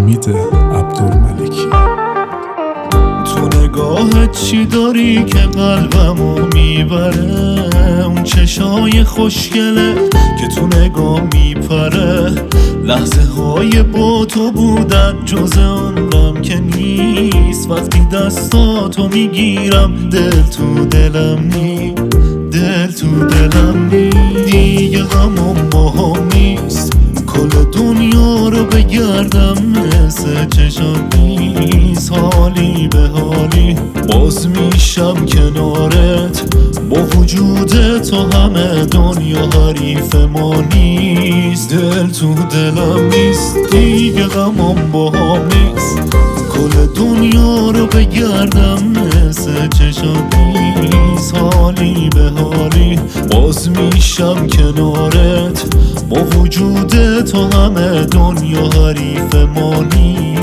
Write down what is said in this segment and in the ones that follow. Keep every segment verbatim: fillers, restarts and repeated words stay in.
امید عبدالملکی. تو نگاهت چی داری که قلبمو میبره؟ اون چشای خوشگله که تو نگاه میپره. لحظه های با تو بودن جز عمرم که نیست. وقتی دستاتو میگیرم دل تو دلم نی دل تو دلم نی دیگه غمم با هم نیست. کل دنیا رو بگردم مثل چشات نیست. حالی به حالی باز میشم کنارت. با وجود تو همه دنیا حریف ما نیست. دل تو دلم نیست دیگه غمم با هم نیست. کل دنیا رو بگردم مثل چشات نیست. حالی به حالی باز میشم کنارت. با وجود تو همه دنیا حریف ما نیست.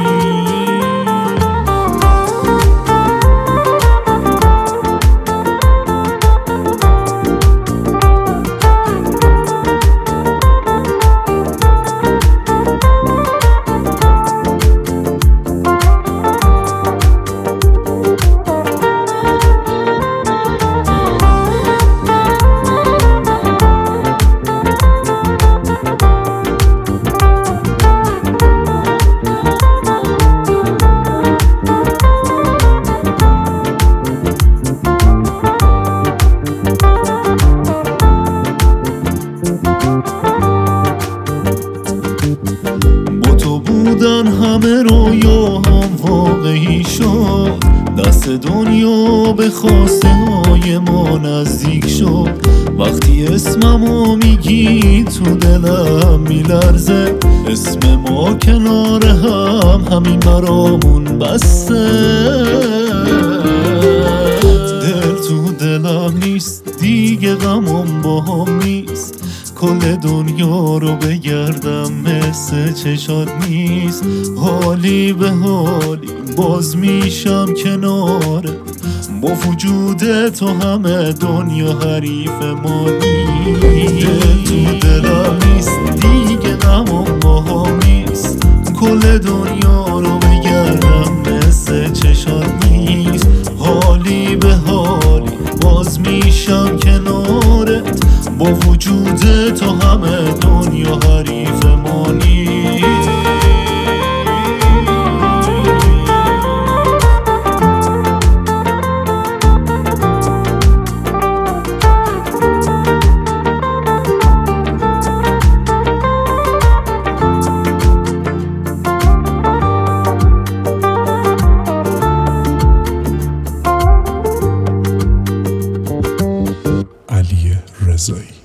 بودن همه رویاهم واقعی شد. دست دنیا به خواسته های ما نزدیک شد. وقتی اسممو میگی تو دلم میلرزه. اسم ما کنار هم همین برامون بسته. دل تو دلم نیست دیگه غمم با هم نیست. کل دنیا رو بگردم مثل چشات نیست. حالی به حالی باز میشم کناره. با وجود تو همه دنیا حریف ما نیست. دل تو دلم نیست دیگه غمم با هم نیست. کل دنیا رو بگردم مثل چشات نیست. حالی به حالی باز میشم کنارت. با وجود تو همه دنیا حریف ما نیست. علی رضایی.